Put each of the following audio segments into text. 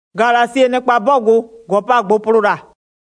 Galasie nekpa bogo gopa gbopurura.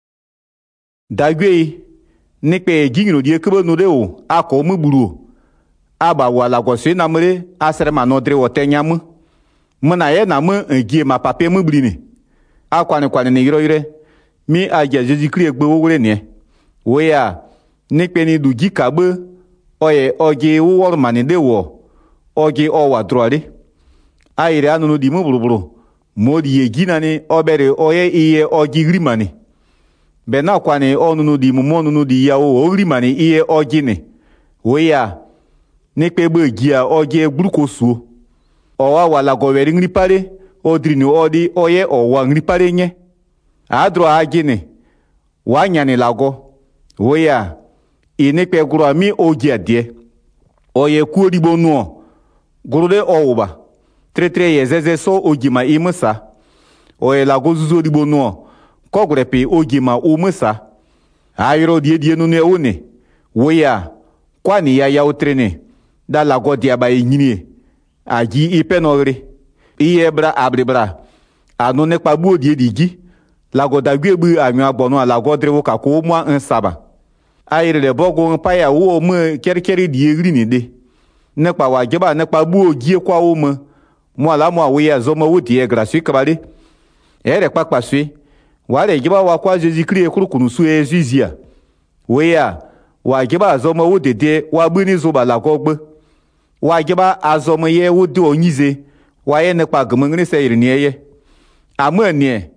Dagwe nekpe gingiro die kebe no de o ako muburu aba wala goswe na mere asere manodre wote nyam mna ye na me ngie ma pape mubrine akwane ne yiro mi aja jeji kri egbe wogure ne we ya nekpe ni du gikabe oye oge wor mani de wo oge owa drore ayire anu di muburu modi ye ginani obere oye iye ogi grimani bena kwani onunu di mumonunu di ya o grimani iye ogini we ya nekpe gbe gia oge gburukosu owa wala go weri ngripare odrini odi oye owa ngripare nye adro agini wanyani lago we ya inekpe guru ami ogi adie oye kuodibo nuo gurude owuba tretre yezeze so ogima imusa oye lago zuzo dibo nuo kogrepe ogima umusa ayro die nunu ewone weya kwani ya utrene da lago dia ba yinie aji ipenore iye bra abribra anu ne kpabu die digi lago dagwebu anyu agbonu lago drewo kako mo ansaba ayre le bogo paya wo mu kerkeri die grini de ne kpa wajeba ne kpabu ogie kwa wo mu mo ala mo awe ya zoma wodi e gratuit kabale ere pakpa sui wale giba wa kwa Jésus Christ kurukunu su ezizia we ya wa giba zoma wodi de wa buni zo bala gogbe wa giba azoma ye wodi onyize wa ye ne kpa gmengri se yirni ye amane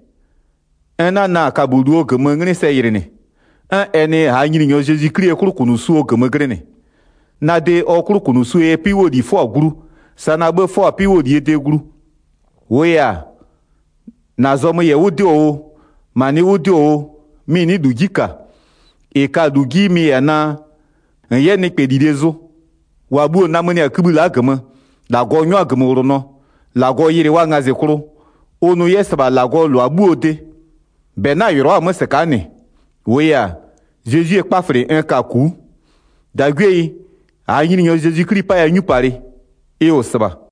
na kabudu o gmengri se yirni ene ha nyiri nyo Jésus Christ kurukunu su o gmengri ne na de o kurukunu su e pi wodi fo guru sana be fo pi wodi ete guru we ya na zomo ye wodi o mani wodi o mi ni dugika e ka dugi mi ya na ye ni pedidezo wa bu na mani akubula agama la go nyo agama orono la go yiri wa ngaze kuru onu yesaba la go lo abu ode be na yoro amosekani we ya Jésus e pafre un kaku dagwe a yiri nyo Jésus Christ pa ya nyu pare e o saba